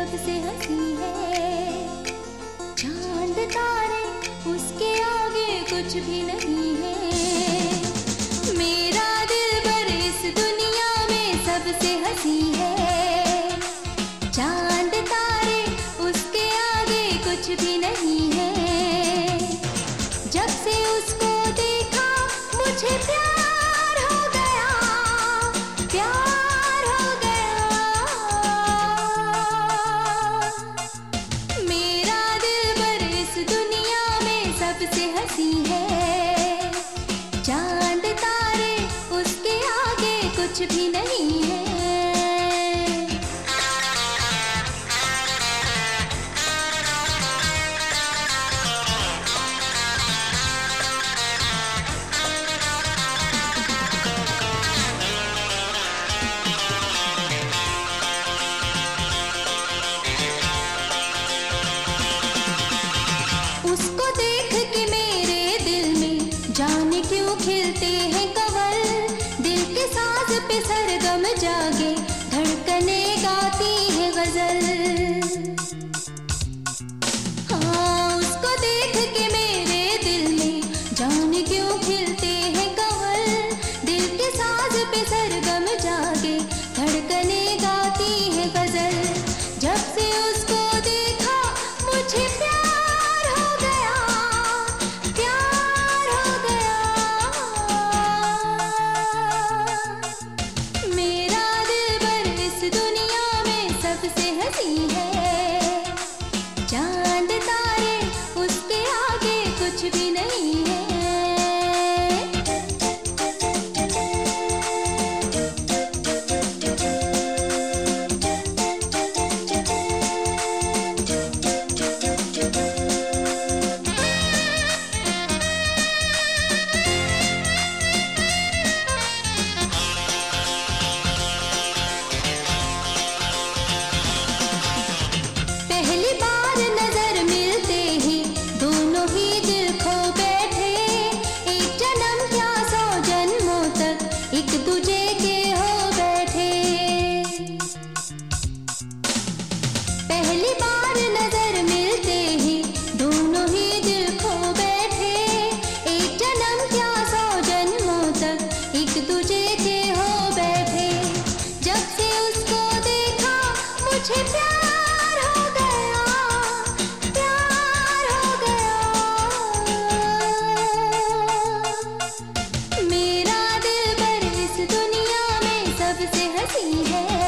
सबसे हंसी है। चांद तारे उसके आगे कुछ भी नहीं है। मेरा दिलबर इस दुनिया में सबसे हंसी है। चांद तारे उसके आगे कुछ भी नहीं है। जब से उसको देखा मुझे प्यार हो गया, प्यार हो गया। मेरा दिलबर इस दुनिया में सबसे हंसी है। चांद तारे उसके आगे कुछ भी नहीं है। उसको देख के मेरे दिल में जाने क्यों खिलते हैं कंवल। दिल के साज पे सरगम जागे, धड़कने गाती है गजल। हाँ, उसको देख के मेरे दिल में जाने क्यों खिलते हैं कंवल। दिल के साज पे सरगम जागे, धड़कने गाती है गजल। जब से उसको देखा मुझे प्यार हो गया, प्यार हो गया। मेरा दिलबर इस दुनिया में सबसे हंसी है। चांद तारे उसके आगे कुछ भी नहीं है। पहली बार नजर मिलते ही दोनों ही दिल खो बैठे। एक जन्म क्या 100 जन्मों तक एक दूजे के हो बैठे। पहली बार नजर मिलते ही दोनों ही दिल खो बैठे। एक जन्म क्या 100 जन्मों तक एक दूजे के हो बैठे। जब से उसको देखा मुझे प्यार हो गया, प्यार हो गया। मेरा दिलबर इस दुनिया में सबसे हंसी है।